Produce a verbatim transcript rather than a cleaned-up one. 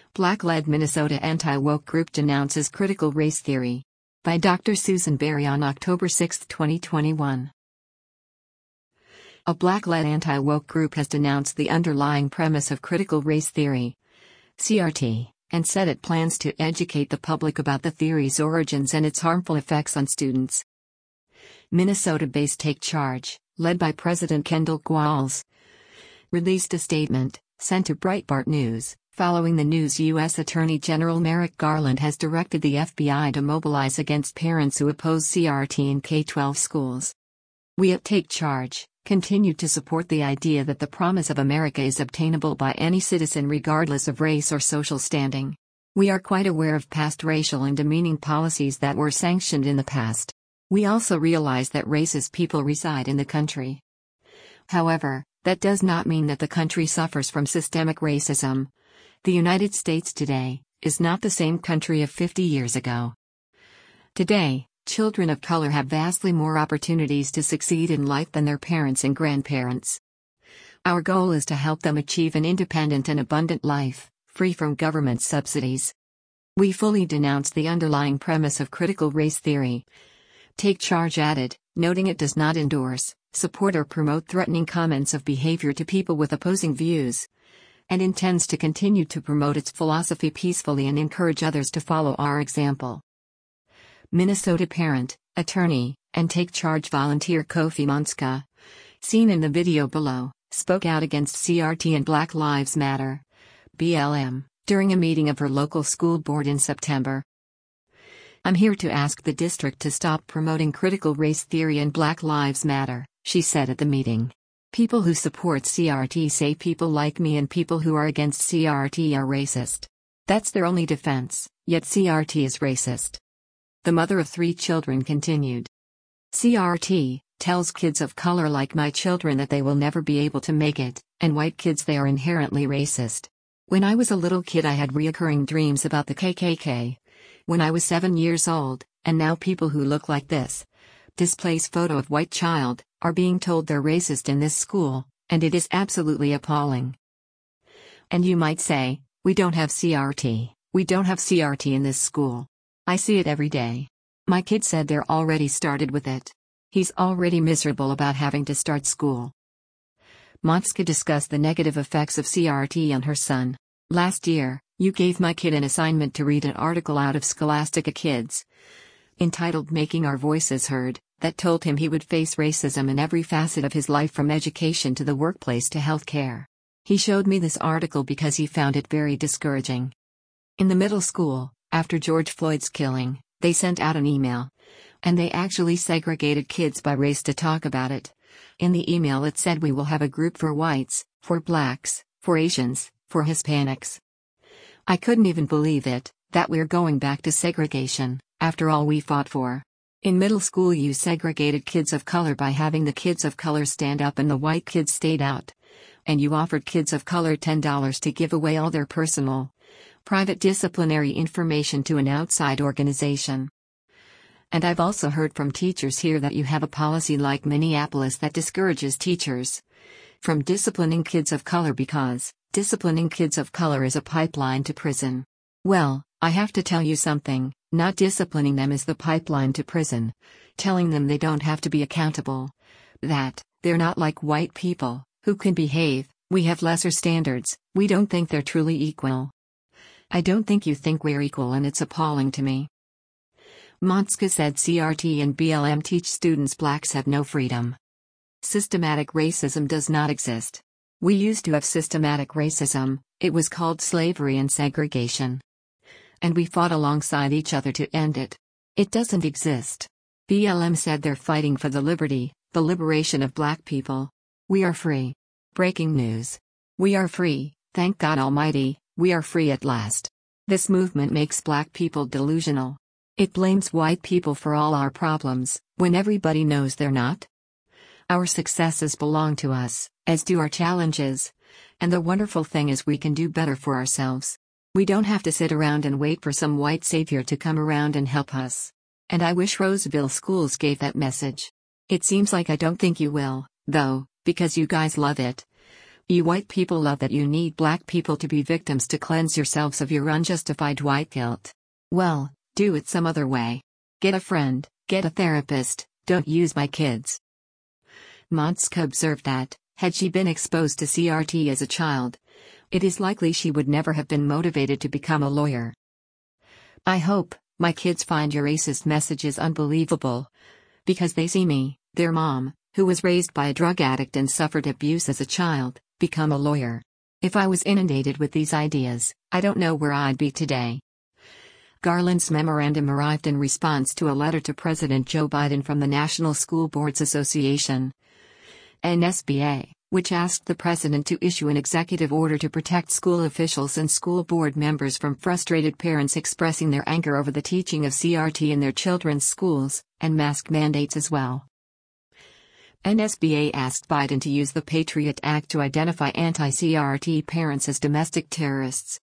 Black-led Minnesota anti-woke group denounces critical race theory. By Doctor Susan Berry on October sixth, twenty twenty-one. A Black-led anti-woke group has denounced the underlying premise of critical race theory, C R T, and said it plans to educate the public about the theory's origins and its harmful effects on students. Minnesota-based Take Charge, led by President Kendall Qualls, released a statement, sent to Breitbart News, following the news U S Attorney General Merrick Garland has directed the F B I to mobilize against parents who oppose C R T in K twelve schools. We at Take Charge continue to support the idea that the promise of America is obtainable by any citizen regardless of race or social standing. We are quite aware of past racial and demeaning policies that were sanctioned in the past. We also realize that racist people reside in the country. However, that does not mean that the country suffers from systemic racism. The United States today is not the same country of fifty years ago. Today, children of color have vastly more opportunities to succeed in life than their parents and grandparents. Our goal is to help them achieve an independent and abundant life, free from government subsidies. We fully denounce the underlying premise of critical race theory. Take Charge added, noting it does not endorse, support or promote threatening comments of behavior to people with opposing views, and intends to continue to promote its philosophy peacefully and encourage others to follow our example. Minnesota parent, attorney, and Take Charge volunteer Kofi Monska, seen in the video below, spoke out against C R T and Black Lives Matter, B L M, during a meeting of her local school board in September. I'm here to ask the district to stop promoting critical race theory and Black Lives Matter, she said at the meeting. People who support C R T say people like me and people who are against C R T are racist. That's their only defense, yet C R T is racist. The mother of three children continued. C R T tells kids of color like my children that they will never be able to make it, and white kids they are inherently racist. When I was a little kid I had reoccurring dreams about the K K K. When I was seven years old, and now people who look like this, displays photo of white child, are being told they're racist in this school, and it is absolutely appalling. And you might say, we don't have C R T, we don't have C R T in this school. I see it every day. My kid said they're already started with it. He's already miserable about having to start school. Monska discussed the negative effects of C R T on her son. Last year, you gave my kid an assignment to read an article out of Scholastica Kids, entitled Making Our Voices Heard, that told him he would face racism in every facet of his life from education to the workplace to health care. He showed me this article because he found it very discouraging. In the middle school, after George Floyd's killing, they sent out an email. And they actually segregated kids by race to talk about it. In the email it said we will have a group for whites, for blacks, for Asians, for Hispanics. I couldn't even believe it, that we're going back to segregation, after all we fought for. In middle school you segregated kids of color by having the kids of color stand up and the white kids stayed out. And you offered kids of color ten dollars to give away all their personal, private disciplinary information to an outside organization. And I've also heard from teachers here that you have a policy like Minneapolis that discourages teachers from disciplining kids of color because disciplining kids of color is a pipeline to prison. Well, I have to tell you something, not disciplining them is the pipeline to prison. Telling them they don't have to be accountable. That they're not like white people, who can behave, we have lesser standards, we don't think they're truly equal. I don't think you think we're equal and it's appalling to me. Monska said C R T and B L M teach students blacks have no freedom. Systematic racism does not exist. We used to have systematic racism, it was called slavery and segregation. And we fought alongside each other to end it. It doesn't exist. B L M said they're fighting for the liberty, the liberation of black people. We are free. Breaking news. We are free, thank God Almighty, we are free at last. This movement makes black people delusional. It blames white people for all our problems, when everybody knows they're not. Our successes belong to us, as do our challenges. And the wonderful thing is we can do better for ourselves. We don't have to sit around and wait for some white savior to come around and help us. And I wish Roseville schools gave that message. It seems like I don't think you will, though, because you guys love it. You white people love that you need black people to be victims to cleanse yourselves of your unjustified white guilt. Well, do it some other way. Get a friend, get a therapist, don't use my kids. Motzko observed that, had she been exposed to C R T as a child, it is likely she would never have been motivated to become a lawyer. I hope my kids find your racist messages unbelievable. Because they see me, their mom, who was raised by a drug addict and suffered abuse as a child, become a lawyer. If I was inundated with these ideas, I don't know where I'd be today. Garland's memorandum arrived in response to a letter to President Joe Biden from the National School Boards Association, N S B A, which asked the president to issue an executive order to protect school officials and school board members from frustrated parents expressing their anger over the teaching of C R T in their children's schools, and mask mandates as well. N S B A asked Biden to use the Patriot Act to identify anti-C R T parents as domestic terrorists,